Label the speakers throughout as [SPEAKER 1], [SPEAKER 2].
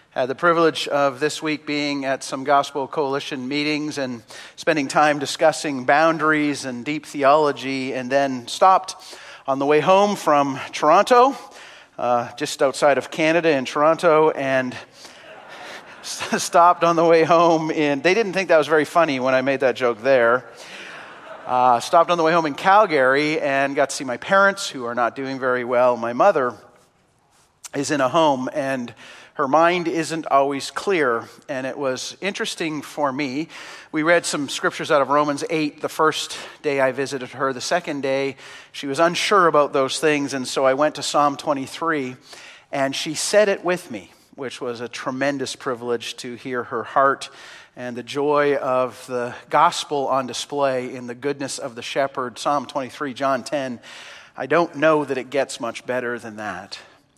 [SPEAKER 1] Had the privilege of this week being at some Gospel Coalition meetings and spending time discussing boundaries and deep theology, and then stopped on the way home from Toronto, just outside of Canada in Toronto, and stopped on the way home they didn't think that was very funny when I made that joke there. Stopped on the way home in Calgary and got to see my parents, who are not doing very well. My mother is in a home, and her mind isn't always clear, and it was interesting for me. We read some scriptures out of Romans 8 the first day I visited her. The second day, she was unsure about those things, and so I went to Psalm 23, and she said it with me, which was a tremendous privilege to hear her heart and the joy of the gospel on display in the goodness of the shepherd. Psalm 23, John 10. I don't know that it gets much better than that.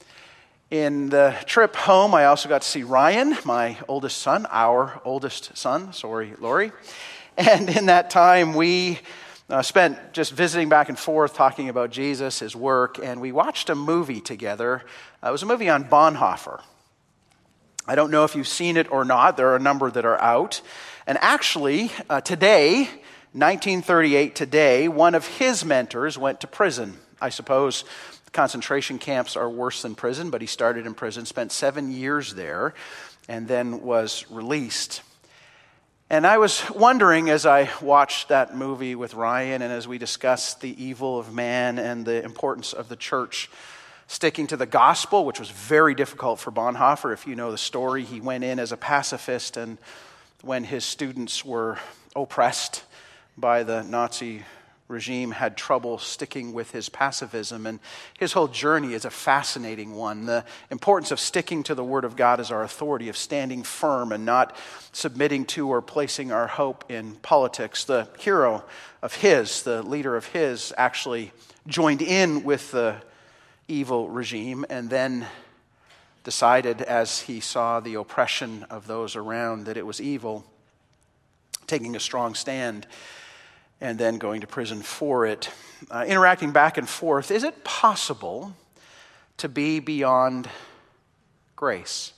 [SPEAKER 1] In the trip home, I also got to see Ryan, my oldest son, our oldest son. Sorry, Lori. And in that time, we spent just visiting back and forth, talking about Jesus, his work, and we watched a movie together. It was a movie on Bonhoeffer. I don't know if you've seen it or not. There are a number that are out. And actually, today, 1938 today, one of his mentors went to prison. I suppose concentration camps are worse than prison, but he started in prison, spent 7 years there, and then was released. And I was wondering, as I watched that movie with Ryan and as we discussed the evil of man and the importance of the church sticking to the gospel, which was very difficult for Bonhoeffer. If you know the story, he went in as a pacifist, and when his students were oppressed by the Nazi regime, had trouble sticking with his pacifism, and his whole journey is a fascinating one. The importance of sticking to the Word of God as our authority, of standing firm and not submitting to or placing our hope in politics. The hero of his, the leader of his, actually joined in with the evil regime and then decided, as he saw the oppression of those around, that it was evil, taking a strong stand and then going to prison for it. Interacting back and forth, is it possible to be beyond grace?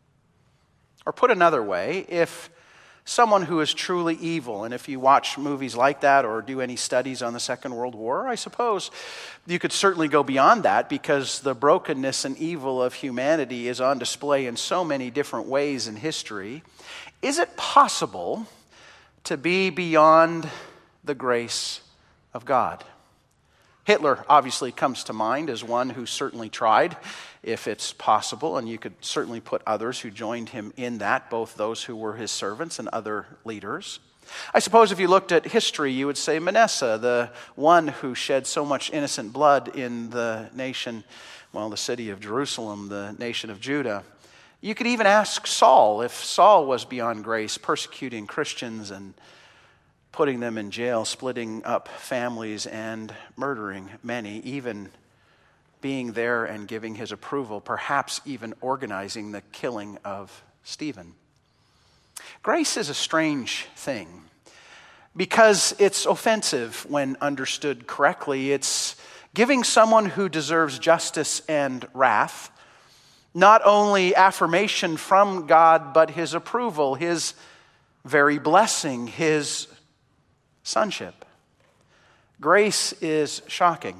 [SPEAKER 1] Or put another way, if someone who is truly evil, and if you watch movies like that or do any studies on the Second World War, I suppose you could certainly go beyond that, because the brokenness and evil of humanity is on display in so many different ways in history. Is it possible to be beyond the grace of God? Hitler obviously comes to mind as one who certainly tried, if it's possible, and you could certainly put others who joined him in that, both those who were his servants and other leaders. I suppose if you looked at history, you would say Manasseh, the one who shed so much innocent blood in the nation, the city of Jerusalem, the nation of Judah. You could even ask Saul if Saul was beyond grace, persecuting Christians and putting them in jail, splitting up families and murdering many, even being there and giving his approval, perhaps even organizing the killing of Stephen. Grace is a strange thing because it's offensive when understood correctly. It's giving someone who deserves justice and wrath not only affirmation from God, but his approval, his very blessing, his sonship. Grace is shocking.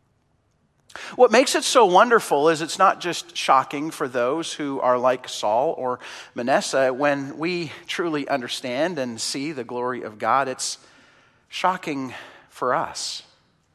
[SPEAKER 1] What makes it so wonderful is it's not just shocking for those who are like Saul or Manasseh. When we truly understand and see the glory of God, it's shocking for us.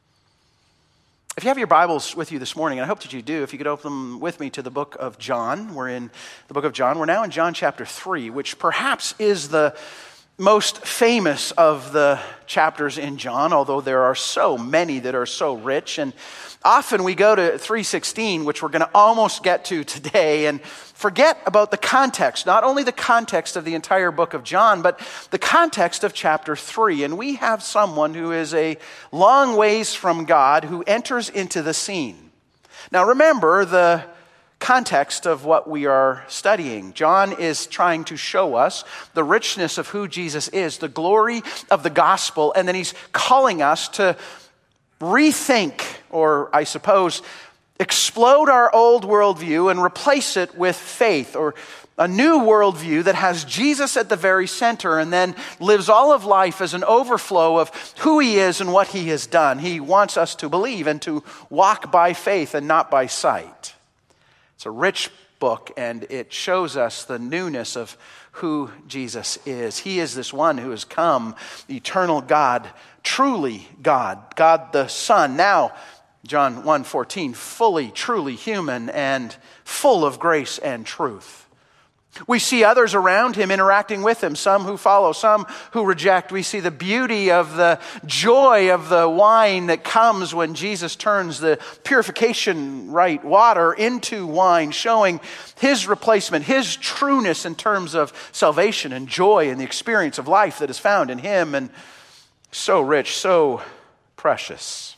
[SPEAKER 1] If you have your Bibles with you this morning, and I hope that you do, if you could open them with me to the book of John. We're in the book of John. We're now in John chapter 3, which perhaps is the most famous of the chapters in John, although there are so many that are so rich. And often we go to 3:16, which we're going to almost get to today, and forget about the context, not only the context of the entire book of John, but the context of chapter 3. And we have someone who is a long ways from God who enters into the scene. Now remember the context of what we are studying. John is trying to show us the richness of who Jesus is, the glory of the gospel, and then he's calling us to rethink, or I suppose explode our old worldview and replace it with faith, or a new worldview that has Jesus at the very center and then lives all of life as an overflow of who he is and what he has done. He wants us to believe and to walk by faith and not by sight. It's a rich book, and it shows us the newness of who Jesus is. He is this one who has come, eternal God, truly God, God the Son. Now, John 1:14, fully, truly human and full of grace and truth. We see others around him interacting with him, some who follow, some who reject. We see the beauty of the joy of the wine that comes when Jesus turns the purification right water into wine, showing his replacement, his trueness in terms of salvation and joy and the experience of life that is found in him, and so rich, so precious.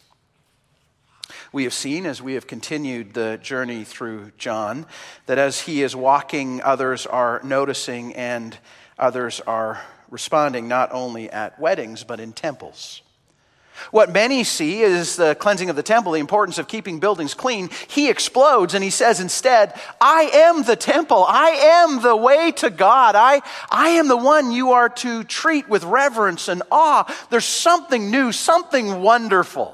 [SPEAKER 1] We have seen, as we have continued the journey through John, that as he is walking, others are noticing and others are responding, not only at weddings, but in temples. What many see is the cleansing of the temple, the importance of keeping buildings clean. He explodes and he says instead, I am the temple. I am the way to God. I am the one you are to treat with reverence and awe. There's something new, something wonderful.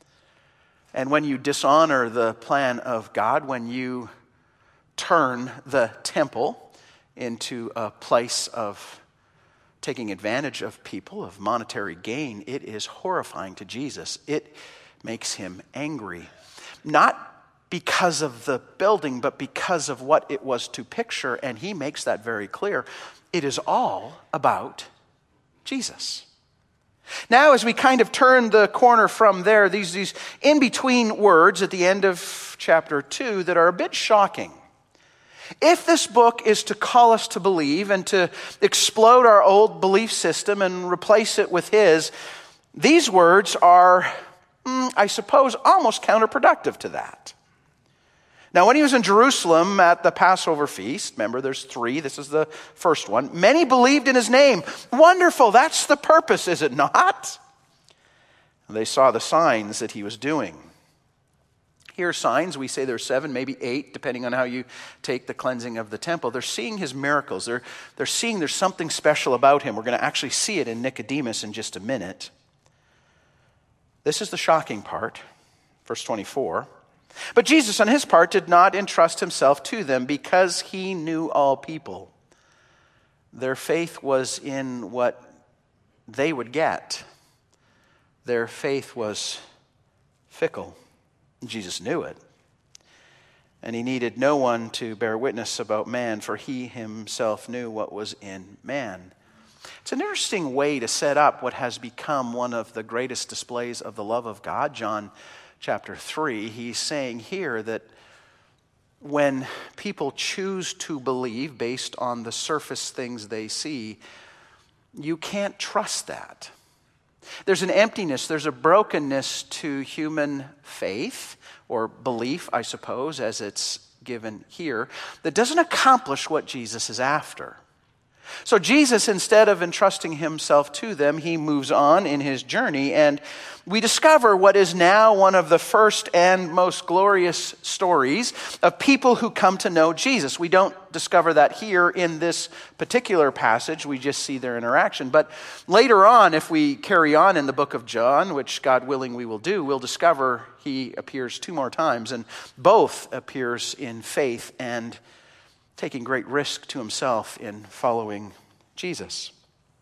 [SPEAKER 1] And when you dishonor the plan of God, when you turn the temple into a place of taking advantage of people, of monetary gain, it is horrifying to Jesus. It makes him angry. Not because of the building, but because of what it was to picture. And he makes that very clear. It is all about Jesus. Now, as we kind of turn the corner from there, these in-between words at the end of chapter 2 that are a bit shocking. If this book is to call us to believe and to explode our old belief system and replace it with his, these words are, I suppose, almost counterproductive to that. Now, when he was in Jerusalem at the Passover feast, remember there's 3, this is the first one, many believed in his name. Wonderful, that's the purpose, is it not? They saw the signs that he was doing. Here are signs, we say there's 7, maybe 8, depending on how you take the cleansing of the temple. They're seeing his miracles. They're seeing there's something special about him. We're going to actually see it in Nicodemus in just a minute. This is the shocking part, verse 24. But Jesus, on his part, did not entrust himself to them because he knew all people. Their faith was in what they would get. Their faith was fickle. Jesus knew it. And he needed no one to bear witness about man, for he himself knew what was in man. It's an interesting way to set up what has become one of the greatest displays of the love of God. John chapter 3, he's saying here that when people choose to believe based on the surface things they see, you can't trust that. There's an emptiness, there's a brokenness to human faith, or belief, I suppose, as it's given here, that doesn't accomplish what Jesus is after. So Jesus, instead of entrusting himself to them, he moves on in his journey, and we discover what is now one of the first and most glorious stories of people who come to know Jesus. We don't discover that here in this particular passage. We just see their interaction. But later on, if we carry on in the book of John, which God willing we will do, we'll discover he appears 2 more times, and both appears in faith and taking great risk to himself in following Jesus.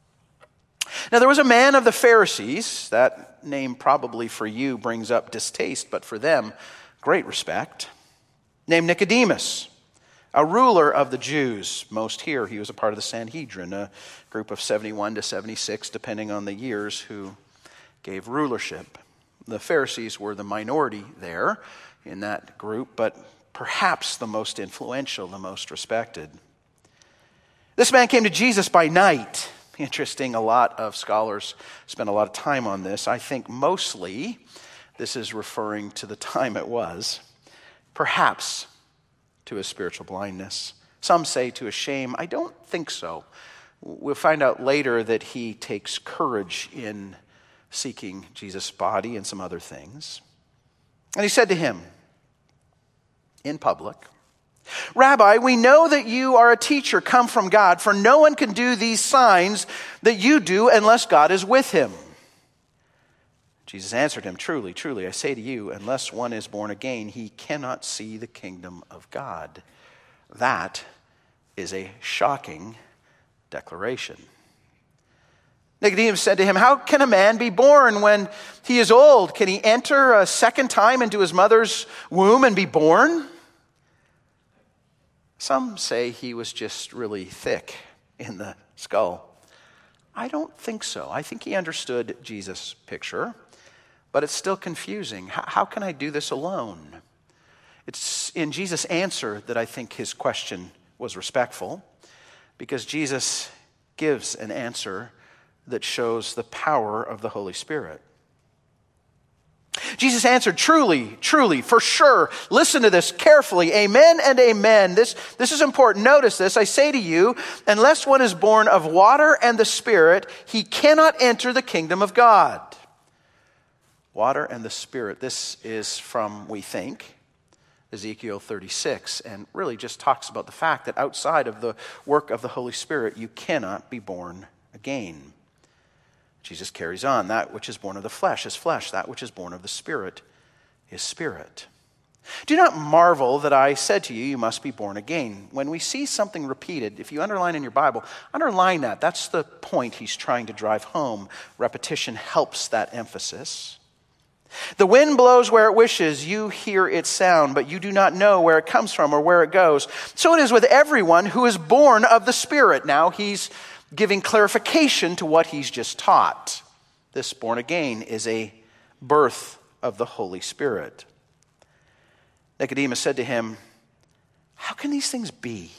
[SPEAKER 1] Now there was a man of the Pharisees, that name probably for you brings up distaste, but for them, great respect, named Nicodemus, a ruler of the Jews. Most here, he was a part of the Sanhedrin, a group of 71 to 76, depending on the years, who gave rulership. The Pharisees were the minority there in that group, but perhaps the most influential, the most respected. This man came to Jesus by night. Interesting, a lot of scholars spend a lot of time on this. I think mostly this is referring to the time it was, perhaps to his spiritual blindness. Some say to his shame. I don't think so. We'll find out later that he takes courage in seeking Jesus' body and some other things. And he said to him, in public, "Rabbi, we know that you are a teacher come from God, for no one can do these signs that you do unless God is with him." Jesus answered him, "Truly, truly, I say to you, unless one is born again, he cannot see the kingdom of God." That is a shocking declaration. Nicodemus said to him, "How can a man be born when he is old? Can he enter a second time into his mother's womb and be born?" Some say he was just really thick in the skull. I don't think so. I think he understood Jesus' picture, but it's still confusing. How can I do this alone? It's in Jesus' answer that I think his question was respectful, because Jesus gives an answer that shows the power of the Holy Spirit. Jesus answered, "Truly, truly, for sure." Listen to this carefully. Amen and amen. This is important. Notice this. "I say to you, unless one is born of water and the Spirit, he cannot enter the kingdom of God." Water and the Spirit. This is from, we think, Ezekiel 36, and really just talks about the fact that outside of the work of the Holy Spirit, you cannot be born again. Jesus carries on. "That which is born of the flesh is flesh. That which is born of the Spirit is spirit. Do not marvel that I said to you, you must be born again." When we see something repeated, if you underline in your Bible, underline that. That's the point he's trying to drive home. Repetition helps that emphasis. "The wind blows where it wishes. You hear its sound, but you do not know where it comes from or where it goes. So it is with everyone who is born of the Spirit." Now he's giving clarification to what he's just taught. This born again is a birth of the Holy Spirit. Nicodemus said to him, "How can these things be?"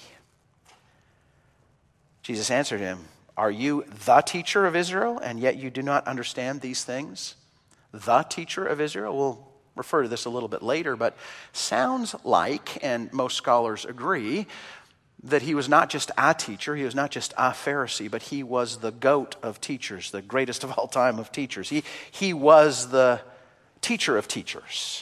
[SPEAKER 1] Jesus answered him, "Are you the teacher of Israel, and yet you do not understand these things?" The teacher of Israel, we'll refer to this a little bit later, but sounds like, and most scholars agree, that he was not just a teacher, he was not just a Pharisee, but he was the GOAT of teachers, the greatest of all time of teachers. He was the teacher of teachers.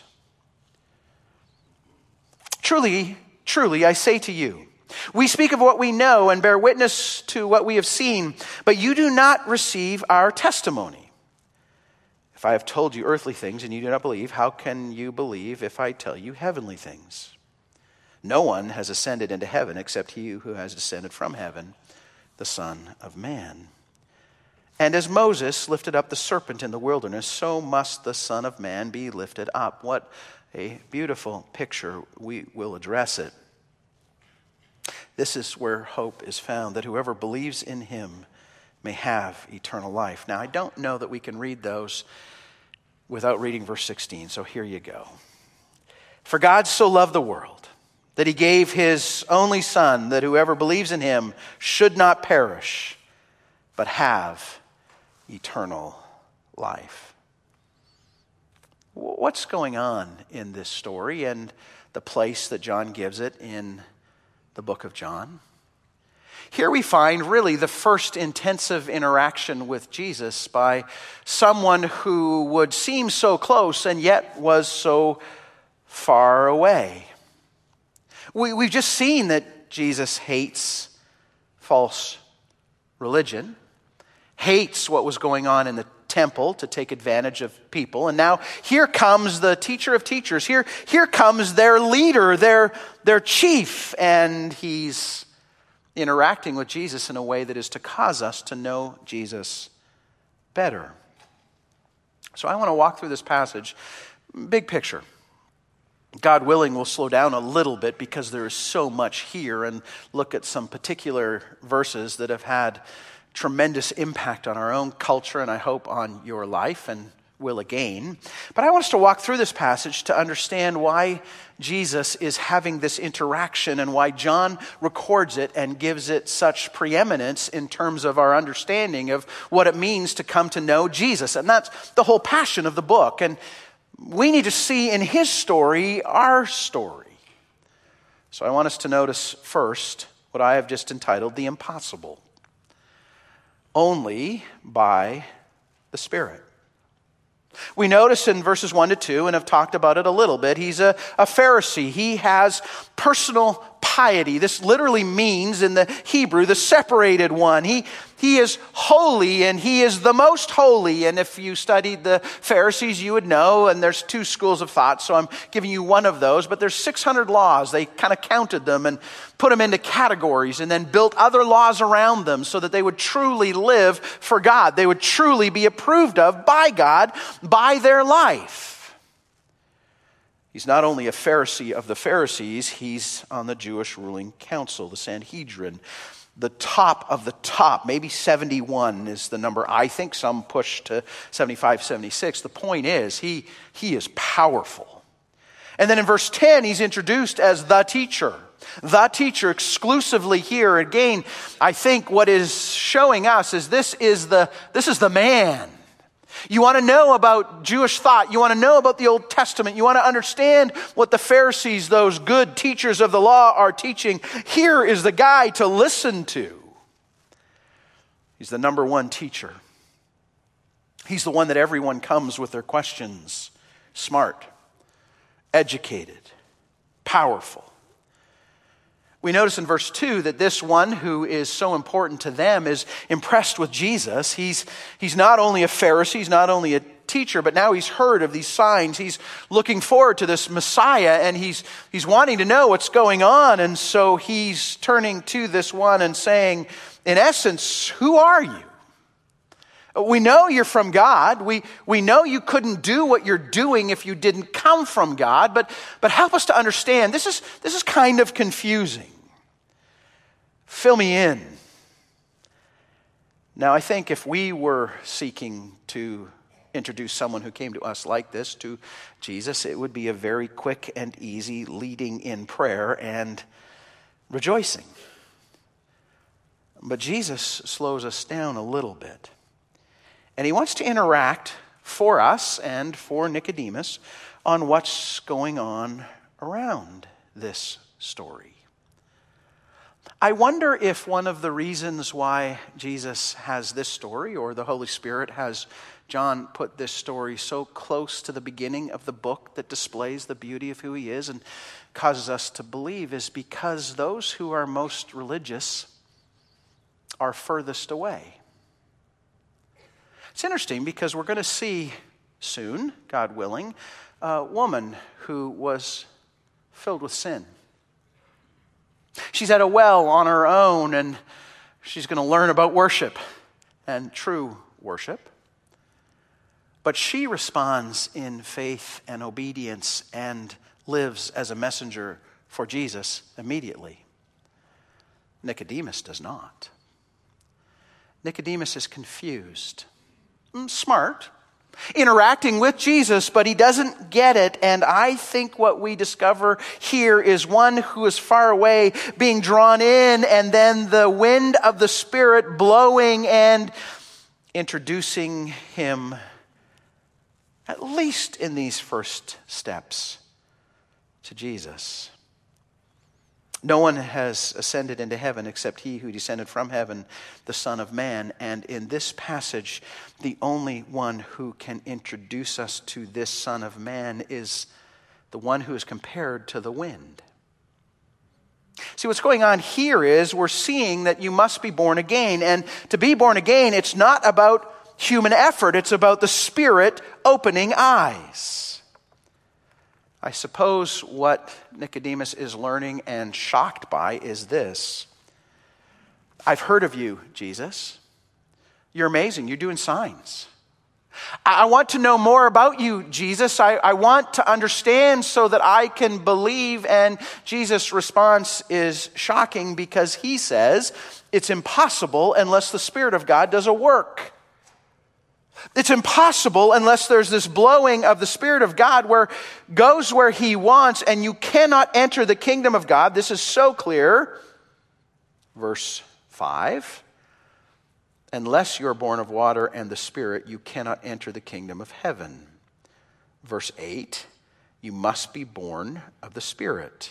[SPEAKER 1] "Truly, truly, I say to you, we speak of what we know and bear witness to what we have seen, but you do not receive our testimony. If I have told you earthly things and you do not believe, how can you believe if I tell you heavenly things? No one has ascended into heaven except he who has descended from heaven, the Son of Man. And as Moses lifted up the serpent in the wilderness, so must the Son of Man be lifted up." What a beautiful picture. We will address it. This is where hope is found, that whoever believes in him may have eternal life. Now, I don't know that we can read those without reading verse 16, so here you go. "For God so loved the world, that he gave his only Son, that whoever believes in him should not perish, but have eternal life." What's going on in this story and the place that John gives it in the book of John? Here we find really the first intensive interaction with Jesus by someone who would seem so close and yet was so far away. We've just seen that Jesus hates false religion, hates what was going on in the temple to take advantage of people. And now here comes the teacher of teachers. Here comes their leader, their chief, and he's interacting with Jesus in a way that is to cause us to know Jesus better. So I want to walk through this passage, big picture. God willing, we'll slow down a little bit because there is so much here, and look at some particular verses that have had tremendous impact on our own culture and I hope on your life and will again. But I want us to walk through this passage to understand why Jesus is having this interaction and why John records it and gives it such preeminence in terms of our understanding of what it means to come to know Jesus. And that's the whole passion of the book. And we need to see in his story our story. So I want us to notice first what I have just entitled the impossible. Only by the Spirit. We notice in verses 1 to 2, and have talked about it a little bit, he's a Pharisee. He has personal piety. This literally means in the Hebrew, the separated one. He is holy, and he is the most holy. And if you studied the Pharisees, you would know, and there's two schools of thought, so I'm giving you one of those, but there's 600 laws. They kind of counted them and put them into categories and then built other laws around them so that they would truly live for God. They would truly be approved of by God by their life. He's not only a Pharisee of the Pharisees, he's on the Jewish ruling council, the Sanhedrin. The top of the top, maybe 71 is the number. I think some push to 75, 76. The point is, he is powerful. And then in verse 10, he's introduced as the teacher. The teacher exclusively here. Again, I think what is showing us is this is the man. You want to know about Jewish thought. You want to know about the Old Testament. You want to understand what the Pharisees, those good teachers of the law, are teaching. Here is the guy to listen to. He's the number one teacher. He's the one that everyone comes with their questions. Smart, educated, powerful. We notice in verse 2 that this one who is so important to them is impressed with Jesus. He's not only a Pharisee, he's not only a teacher, but now he's heard of these signs. He's looking forward to this Messiah, and he's wanting to know what's going on. And so he's turning to this one and saying, in essence, who are you? We know you're from God. We know you couldn't do what you're doing if you didn't come from God. But help us to understand. This is kind of confusing. Fill me in. Now, I think if we were seeking to introduce someone who came to us like this to Jesus, it would be a very quick and easy leading in prayer and rejoicing. But Jesus slows us down a little bit. And he wants to interact for us and for Nicodemus on what's going on around this story. I wonder if one of the reasons why Jesus has this story, or the Holy Spirit has John put this story so close to the beginning of the book that displays the beauty of who he is and causes us to believe, is because those who are most religious are furthest away. It's interesting because we're going to see soon, God willing, a woman who was filled with sin. She's at a well on her own, and she's going to learn about worship and true worship. But she responds in faith and obedience and lives as a messenger for Jesus immediately. Nicodemus does not. Nicodemus is confused. Smart, interacting with Jesus, but he doesn't get it. And I think what we discover here is one who is far away being drawn in, and then the wind of the Spirit blowing and introducing him, at least in these first steps, to Jesus. No one has ascended into heaven except he who descended from heaven, the Son of Man. And in this passage, the only one who can introduce us to this Son of Man is the one who is compared to the wind. See, what's going on here is we're seeing that you must be born again. And to be born again, it's not about human effort. It's about the Spirit opening eyes. I suppose what Nicodemus is learning and shocked by is this. I've heard of you, Jesus. You're amazing. You're doing signs. I want to know more about you, Jesus. I want to understand so that I can believe. And Jesus' response is shocking because he says it's impossible unless the Spirit of God does a work. It's impossible unless there's this blowing of the Spirit of God where goes where he wants, and you cannot enter the kingdom of God. This is so clear. Verse 5, unless you're born of water and the Spirit, you cannot enter the kingdom of heaven. Verse 8, you must be born of the Spirit.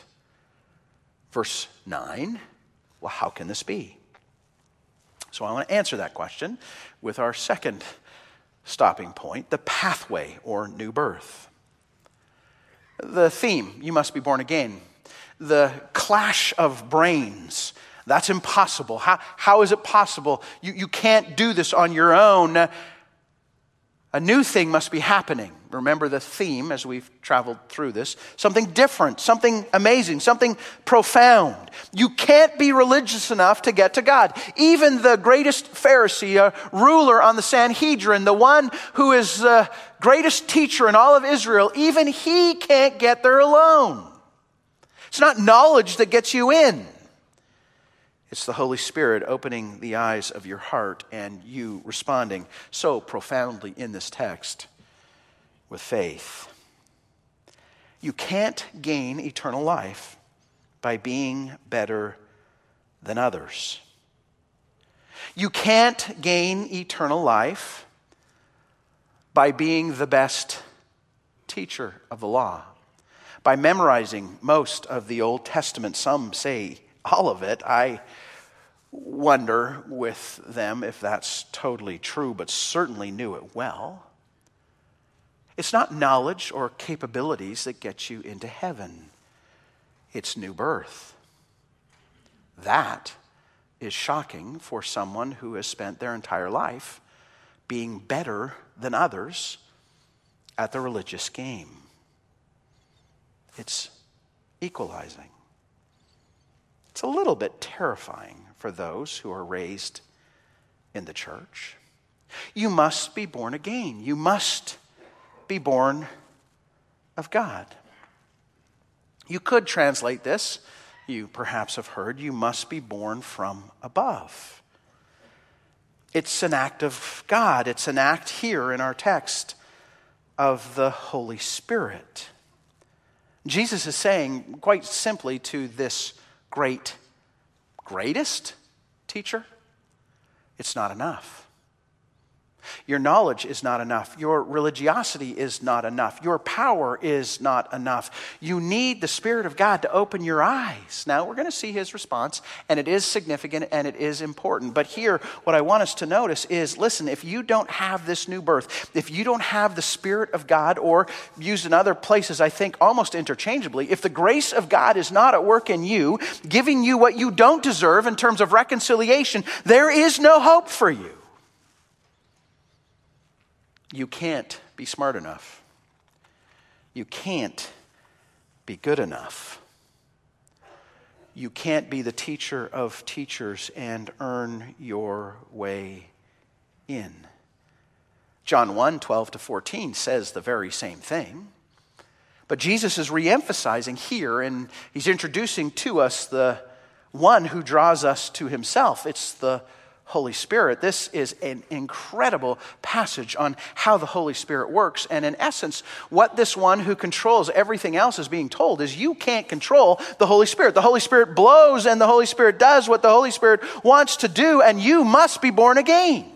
[SPEAKER 1] Verse 9, well, how can this be? So I want to answer that question with our second stopping point, the pathway or new birth. The theme, you must be born again. The clash of brains, that's impossible. How is it possible? You can't do this on your own. A new thing must be happening. Remember the theme as we've traveled through this. Something different, something amazing, something profound. You can't be religious enough to get to God. Even the greatest Pharisee, a ruler on the Sanhedrin, the one who is the greatest teacher in all of Israel, even he can't get there alone. It's not knowledge that gets you in. It's the Holy Spirit opening the eyes of your heart and you responding so profoundly in this text with faith. You can't gain eternal life by being better than others. You can't gain eternal life by being the best teacher of the law, by memorizing most of the Old Testament. Some say all of it. I wonder with them if that's totally true, but certainly knew it well. It's not knowledge or capabilities that get you into heaven. It's new birth. That is shocking for someone who has spent their entire life being better than others at the religious game. It's equalizing. It's a little bit terrifying for those who are raised in the church. You must be born again. You must be born of God. You could translate this, you perhaps have heard, you must be born from above. It's an act of God. It's an act here in our text of the Holy Spirit. Jesus is saying quite simply to this greatest teacher, it's not enough. Your knowledge is not enough. Your religiosity is not enough. Your power is not enough. You need the Spirit of God to open your eyes. Now, we're going to see his response, and it is significant and it is important. But here, what I want us to notice is, listen, if you don't have this new birth, if you don't have the Spirit of God, or used in other places, I think almost interchangeably, if the grace of God is not at work in you, giving you what you don't deserve in terms of reconciliation, there is no hope for you. You can't be smart enough. You can't be good enough. You can't be the teacher of teachers and earn your way in. John 1:12-14 says the very same thing. But Jesus is re-emphasizing here, and he's introducing to us the one who draws us to himself. It's the Holy Spirit. This is an incredible passage on how the Holy Spirit works. And in essence, what this one who controls everything else is being told is you can't control the Holy Spirit. The Holy Spirit blows and the Holy Spirit does what the Holy Spirit wants to do, and you must be born again.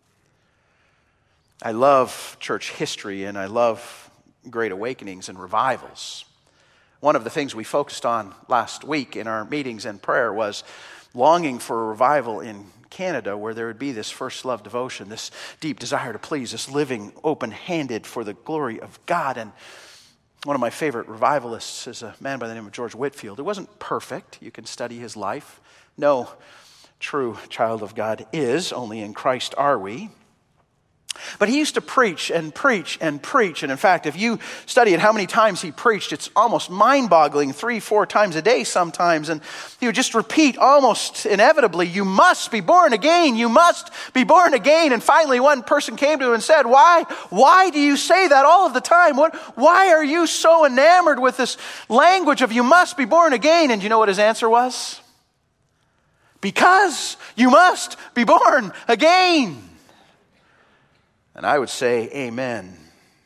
[SPEAKER 1] I love church history and I love great awakenings and revivals. One of the things we focused on last week in our meetings and prayer was longing for a revival in Canada, where there would be this first love devotion, this deep desire to please, this living open-handed for the glory of God. And one of my favorite revivalists is a man by the name of George Whitefield. It wasn't perfect. You can study his life. No true child of God is, only in Christ are we. But he used to preach and preach and preach. And in fact, if you study it, how many times he preached, it's almost mind-boggling, 3-4 times a day sometimes. And he would just repeat almost inevitably, you must be born again, you must be born again. And finally one person came to him and said, why do you say that all of the time? Why are you so enamored with this language of you must be born again? And you know what his answer was? Because you must be born again. And I would say, amen.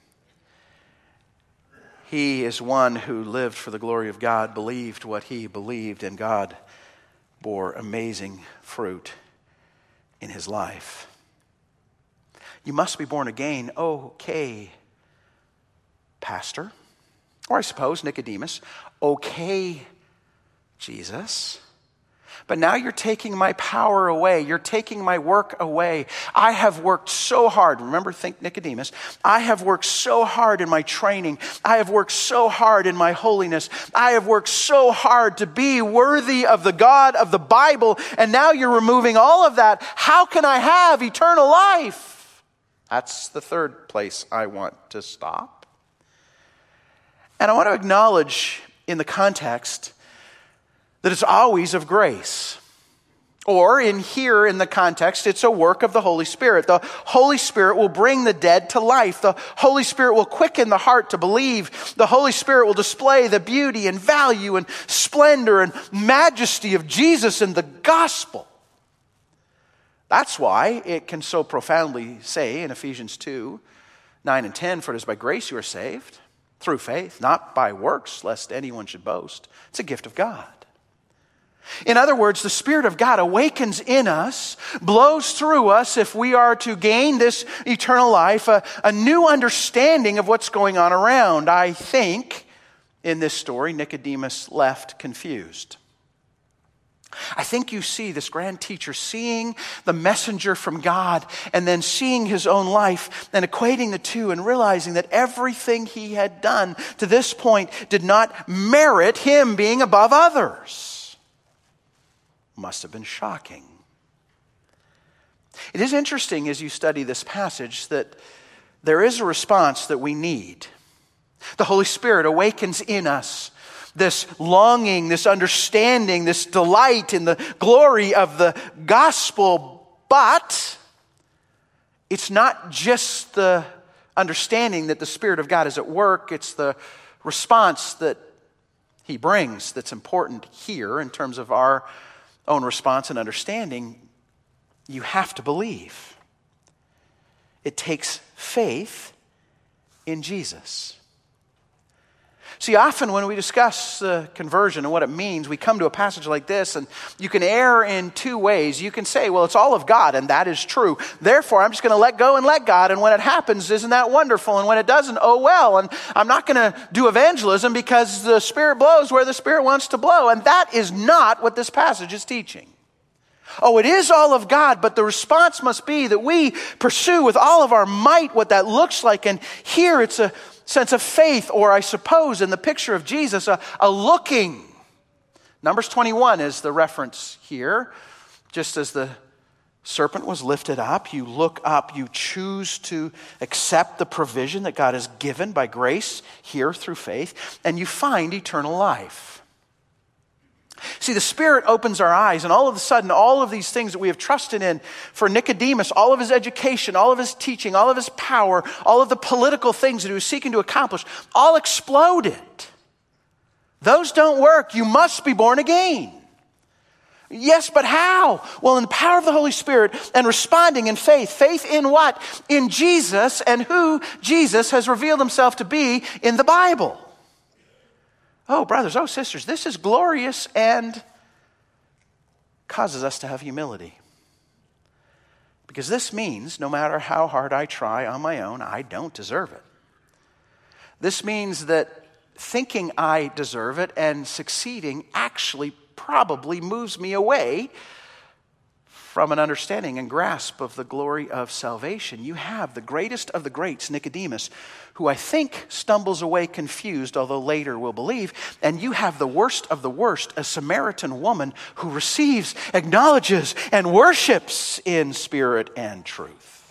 [SPEAKER 1] He is one who lived for the glory of God, believed what he believed, and God bore amazing fruit in his life. You must be born again. Okay, Pastor. Or I suppose Nicodemus. Okay, Jesus. But now you're taking my power away. You're taking my work away. I have worked so hard. Remember, think Nicodemus. I have worked so hard in my training. I have worked so hard in my holiness. I have worked so hard to be worthy of the God of the Bible. And now you're removing all of that. How can I have eternal life? That's the third place I want to stop. And I want to acknowledge in the context that it's always of grace. Or in the context, it's a work of the Holy Spirit. The Holy Spirit will bring the dead to life. The Holy Spirit will quicken the heart to believe. The Holy Spirit will display the beauty and value and splendor and majesty of Jesus and the gospel. That's why it can so profoundly say in Ephesians 2, 9 and 10, "For it is by grace you are saved, through faith, not by works, lest anyone should boast." It's a gift of God. In other words, the Spirit of God awakens in us, blows through us if we are to gain this eternal life, a new understanding of what's going on around. I think in this story, Nicodemus left confused. I think you see this grand teacher seeing the messenger from God and then seeing his own life and equating the two and realizing that everything he had done to this point did not merit him being above others. Must have been shocking. It is interesting as you study this passage that there is a response that we need. The Holy Spirit awakens in us this longing, this understanding, this delight in the glory of the gospel, but it's not just the understanding that the Spirit of God is at work, it's the response that He brings that's important here in terms of our own response and understanding. You have to believe. It takes faith in Jesus. See, often when we discuss conversion and what it means, we come to a passage like this, and you can err in two ways. You can say, well, it's all of God, and that is true. Therefore, I'm just going to let go and let God, and when it happens, isn't that wonderful? And when it doesn't, oh well. And I'm not going to do evangelism because the Spirit blows where the Spirit wants to blow. And that is not what this passage is teaching. Oh, it is all of God, but the response must be that we pursue with all of our might what that looks like. And here it's a sense of faith, or I suppose in the picture of Jesus, a looking. Numbers 21 is the reference here. Just as the serpent was lifted up, you look up, you choose to accept the provision that God has given by grace here through faith, and you find eternal life. See, the Spirit opens our eyes, and all of a sudden, all of these things that we have trusted in for Nicodemus, all of his education, all of his teaching, all of his power, all of the political things that he was seeking to accomplish, all exploded. Those don't work. You must be born again. Yes, but how? Well, in the power of the Holy Spirit and responding in faith. Faith in what? In Jesus and who Jesus has revealed himself to be in the Bible. Oh, brothers, oh, sisters, this is glorious and causes us to have humility. Because this means no matter how hard I try on my own, I don't deserve it. This means that thinking I deserve it and succeeding actually probably moves me away from an understanding and grasp of the glory of salvation. You have the greatest of the greats, Nicodemus, who I think stumbles away confused, although later will believe. And you have the worst of the worst, a Samaritan woman who receives, acknowledges, and worships in spirit and truth.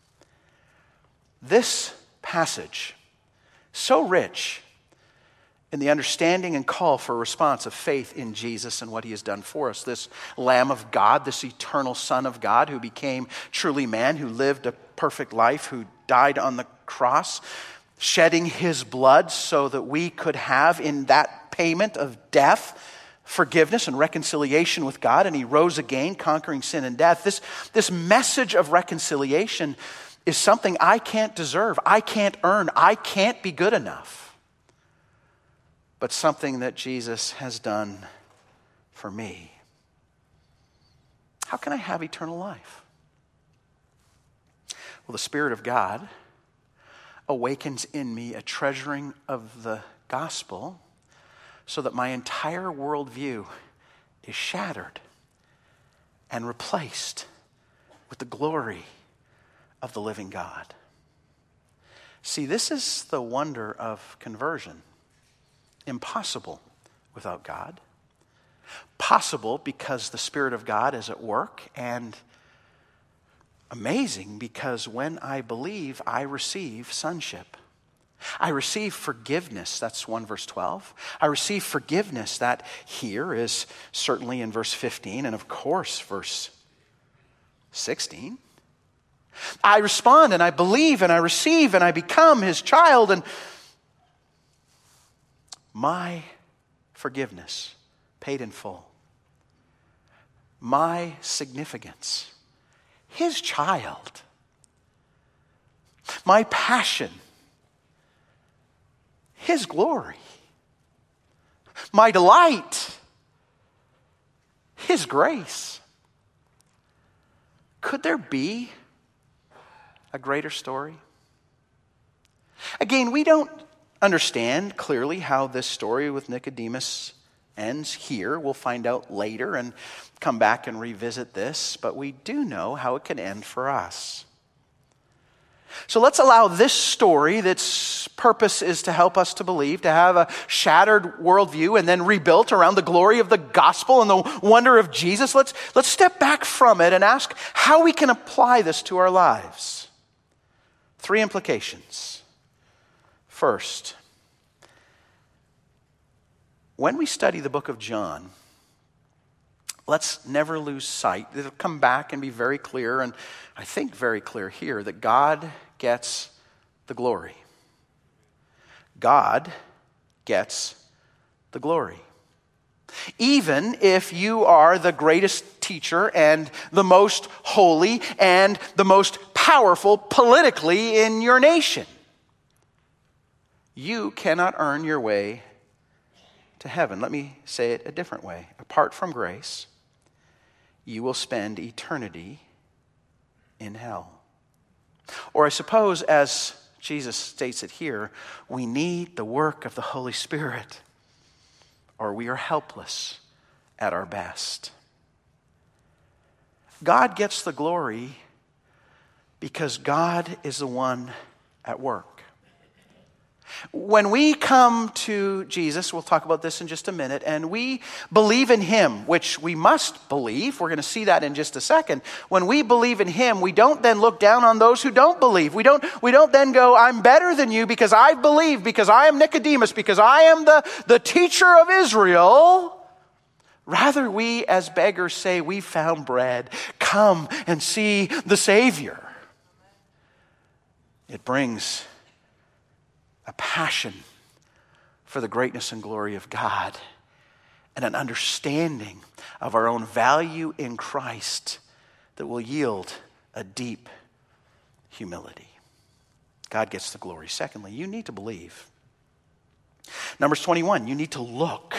[SPEAKER 1] This passage, so rich in the understanding and call for a response of faith in Jesus and what he has done for us. This Lamb of God, this eternal Son of God who became truly man, who lived a perfect life, who died on the cross, shedding his blood so that we could have in that payment of death forgiveness and reconciliation with God, and he rose again, conquering sin and death. This message of reconciliation is something I can't deserve, I can't earn, I can't be good enough. But something that Jesus has done for me. How can I have eternal life? Well, the Spirit of God awakens in me a treasuring of the gospel so that my entire worldview is shattered. and replaced with the glory of the living God. See, this is the wonder of conversion. Impossible without God. Possible because the Spirit of God is at work, and amazing because when I believe, I receive sonship. I receive forgiveness. That's 1 verse 12. I receive forgiveness. That here is certainly in verse 15 and of course verse 16. I respond and I believe and I receive and I become his child, and my forgiveness paid in full. My significance, his child. My passion, his glory. My delight, his grace. Could there be a greater story? Again, we don't understand clearly how this story with Nicodemus ends here. We'll find out later and come back and revisit this, but we do know how it can end for us. So let's allow this story, that's purpose is to help us to believe, to have a shattered worldview and then rebuilt around the glory of the gospel and the wonder of Jesus. Let's step back from it and ask how we can apply this to our lives. 3 implications. First, when we study the book of John, let's never lose sight. It'll come back and be very clear, and I think very clear here, that God gets the glory. God gets the glory. Even if you are the greatest teacher and the most holy and the most powerful politically in your nation, you cannot earn your way to heaven. Let me say it a different way. Apart from grace, you will spend eternity in hell. Or I suppose, as Jesus states it here, we need the work of the Holy Spirit, or we are helpless at our best. God gets the glory because God is the one at work. When we come to Jesus, we'll talk about this in just a minute, and we believe in him, which we must believe. We're going to see that in just a second. When we believe in him, we don't then look down on those who don't believe. We don't then go, I'm better than you because I believe, because I am Nicodemus, because I am the teacher of Israel. Rather, we as beggars say, we found bread. Come and see the Savior. It brings a passion for the greatness and glory of God and an understanding of our own value in Christ that will yield a deep humility. God gets the glory. Secondly, you need to believe. Numbers 21, you need to look.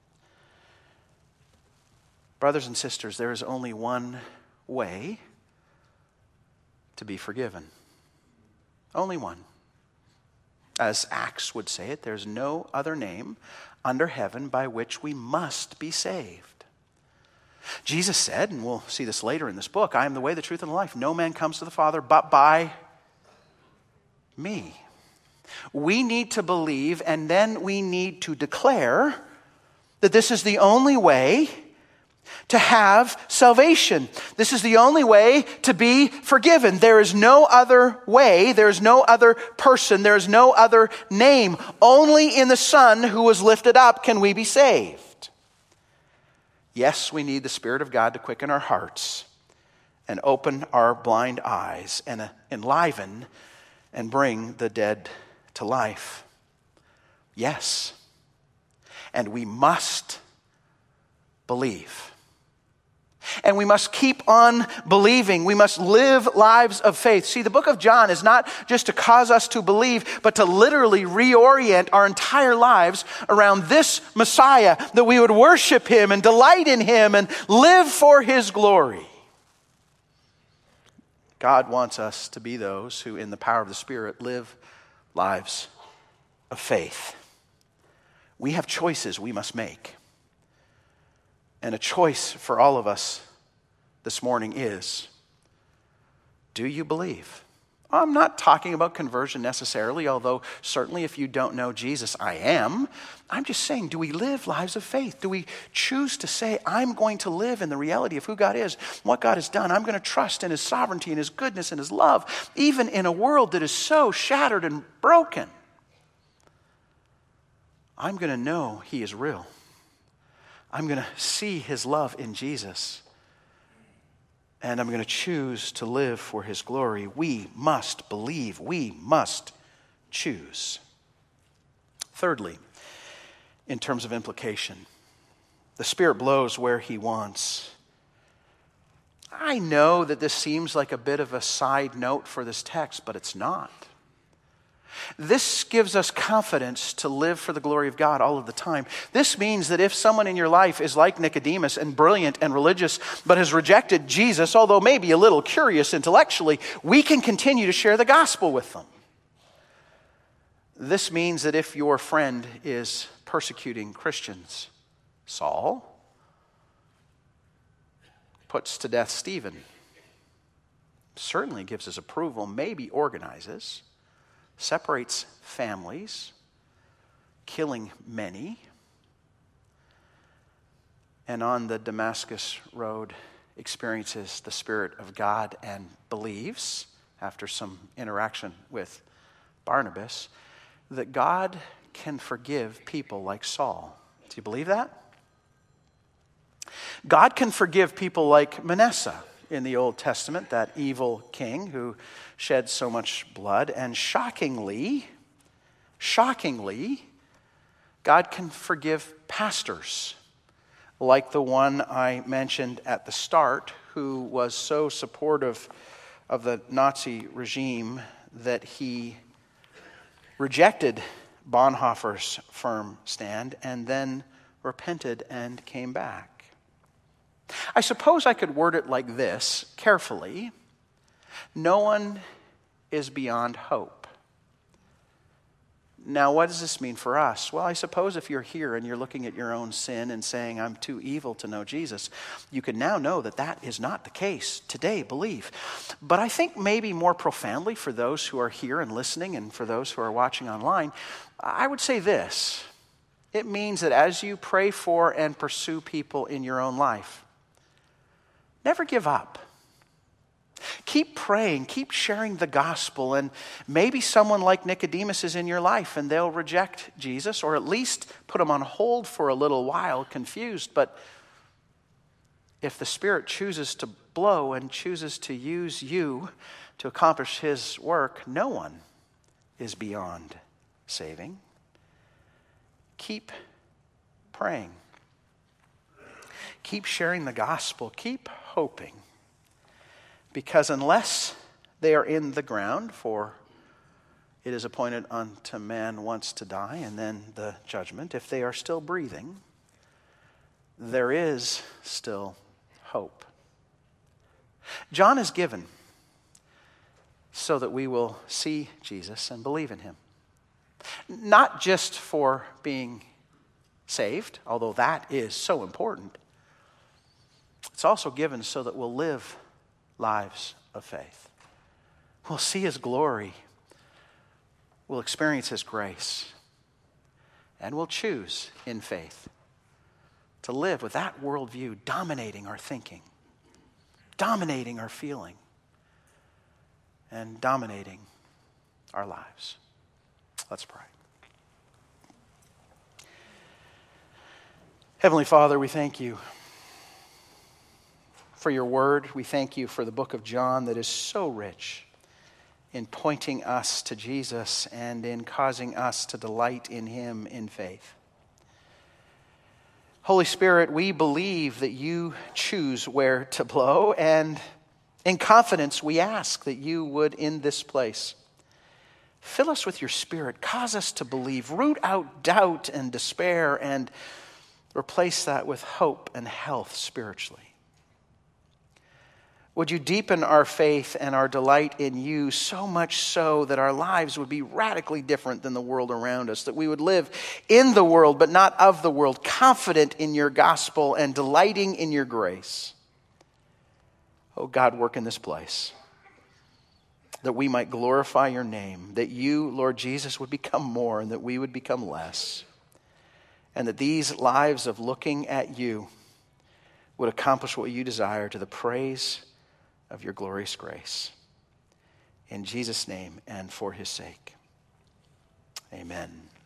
[SPEAKER 1] Brothers and sisters, there is only one way to be forgiven. Only one. As Acts would say it, there's no other name under heaven by which we must be saved. Jesus said, and we'll see this later in this book, I am the way, the truth, and the life. No man comes to the Father but by me. We need to believe, and then we need to declare that this is the only way to have salvation. This is the only way to be forgiven. There is no other way. There is no other person. There is no other name. Only in the Son who was lifted up can we be saved. Yes, we need the Spirit of God to quicken our hearts and open our blind eyes and enliven and bring the dead to life. Yes. And we must believe. And we must keep on believing. We must live lives of faith. See, the book of John is not just to cause us to believe, but to literally reorient our entire lives around this Messiah, that we would worship him and delight in him and live for his glory. God wants us to be those who, in the power of the Spirit, live lives of faith. We have choices we must make. And a choice for all of us this morning is, do you believe? I'm not talking about conversion necessarily, although certainly if you don't know Jesus, I am. I'm just saying, do we live lives of faith? Do we choose to say, I'm going to live in the reality of who God is, what God has done. I'm going to trust in His sovereignty and His goodness and His love, even in a world that is so shattered and broken. I'm going to know He is real. I'm going to see His love in Jesus. And I'm going to choose to live for His glory. We must believe. We must choose. Thirdly, in terms of implication, the Spirit blows where He wants. I know that this seems like a bit of a side note for this text, but it's not. This gives us confidence to live for the glory of God all of the time. This means that if someone in your life is like Nicodemus and brilliant and religious, but has rejected Jesus, although maybe a little curious intellectually, we can continue to share the gospel with them. This means that if your friend is persecuting Christians, Saul puts to death Stephen, certainly gives his approval, maybe organizes, separates families, killing many, and on the Damascus road experiences the Spirit of God and believes, after some interaction with Barnabas, that God can forgive people like Saul. Do you believe that? God can forgive people like Manasseh in the Old Testament, that evil king who shed so much blood. And shockingly, God can forgive pastors like the one I mentioned at the start, who was so supportive of the Nazi regime that he rejected Bonhoeffer's firm stand and then repented and came back. I suppose I could word it like this, carefully. No one is beyond hope. Now, what does this mean for us? Well, I suppose if you're here and you're looking at your own sin and saying, I'm too evil to know Jesus, you can now know that that is not the case. Today, believe. But I think maybe more profoundly for those who are here and listening and for those who are watching online, I would say this. It means that as you pray for and pursue people in your own life, never give up. Keep praying, keep sharing the gospel, and maybe someone like Nicodemus is in your life and they'll reject Jesus, or at least put him on hold for a little while, confused. But if the Spirit chooses to blow and chooses to use you to accomplish His work, no one is beyond saving. Keep praying. Keep sharing the gospel. Keep hoping. Because unless they are in the ground, for it is appointed unto man once to die and then the judgment, if they are still breathing, there is still hope. John is given so that we will see Jesus and believe in Him. Not just for being saved, although that is so important. It's also given so that we'll live lives of faith. We'll see His glory. We'll experience His grace. And we'll choose in faith to live with that worldview dominating our thinking, dominating our feeling, and dominating our lives. Let's pray. Heavenly Father, we thank You for Your word. We thank You for the book of John that is so rich in pointing us to Jesus and in causing us to delight in Him in faith. Holy Spirit, we believe that You choose where to blow, and in confidence we ask that You would, in this place, fill us with Your Spirit, cause us to believe, root out doubt and despair, and replace that with hope and health spiritually. Would You deepen our faith and our delight in You, so much so that our lives would be radically different than the world around us, that we would live in the world but not of the world, confident in Your gospel and delighting in Your grace. Oh God, work in this place, that we might glorify your name, that you, Lord Jesus, would become more and that we would become less, and that these lives of looking at you would accomplish what you desire to the praise of your glorious grace. In Jesus' name and for his sake, amen.